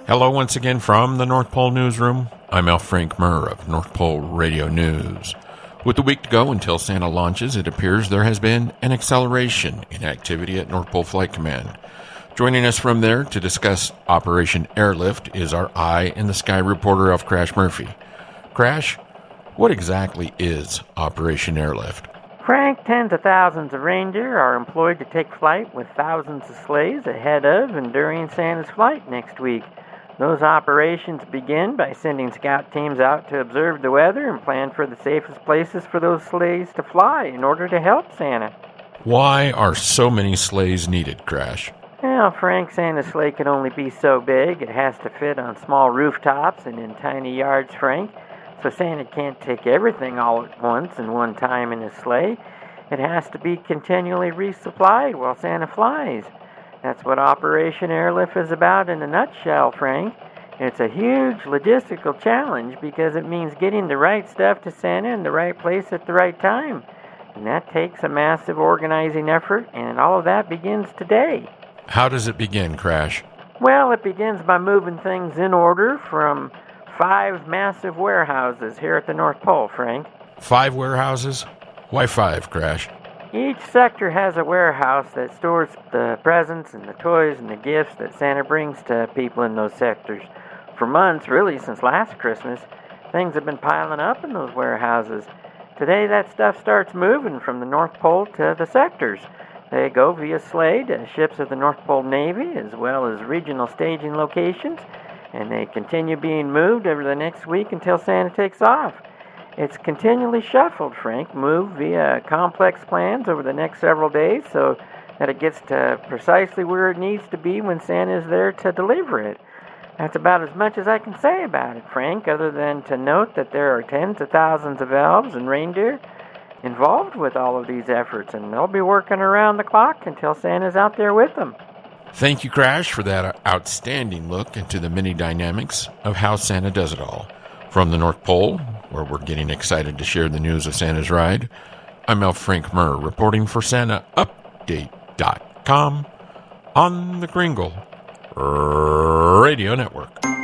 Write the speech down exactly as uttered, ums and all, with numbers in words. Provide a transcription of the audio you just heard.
Hello once again from the North Pole Newsroom. I'm Al Frank Murr of North Pole Radio News. With a week to go until Santa launches, it appears there has been an acceleration in activity at North Pole Flight Command. Joining us from there to discuss Operation Airlift is our Eye in the Sky reporter, Elf Crash Murphy. Crash, what exactly is Operation Airlift? Frank, tens of thousands of reindeer are employed to take flight with thousands of sleighs ahead of and during Santa's flight next week. Those operations begin by sending scout teams out to observe the weather and plan for the safest places for those sleighs to fly in order to help Santa. Why are so many sleighs needed, Crash? Well, Frank, Santa's sleigh can only be so big. It has to fit on small rooftops and in tiny yards, Frank. So Santa can't take everything all at once and one time in his sleigh. It has to be continually resupplied while Santa flies. That's what Operation Airlift is about in a nutshell, Frank. It's a huge logistical challenge because it means getting the right stuff to Santa in the right place at the right time. And that takes a massive organizing effort, and all of that begins today. How does it begin, Crash? Well, it begins by moving things in order from five massive warehouses here at the North Pole, Frank. Five warehouses? Why five, Crash? Each sector has a warehouse that stores the presents and the toys and the gifts that Santa brings to people in those sectors. For months, really since last Christmas, things have been piling up in those warehouses. Today, that stuff starts moving from the North Pole to the sectors. They go via sleigh to ships of the North Pole Navy, as well as regional staging locations, and they continue being moved over the next week until Santa takes off. It's continually shuffled, Frank, moved via complex plans over the next several days so that it gets to precisely where it needs to be when Santa is there to deliver it. That's about as much as I can say about it, Frank, other than to note that there are tens of thousands of elves and reindeer involved with all of these efforts, and they'll be working around the clock until Santa's out there with them. Thank you, Crash, for that outstanding look into the many dynamics of how Santa does it all. From the North Pole, where we're getting excited to share the news of Santa's ride, I'm Elf Frank Murr, reporting for Santa Update dot com on the Kringle Radio Network.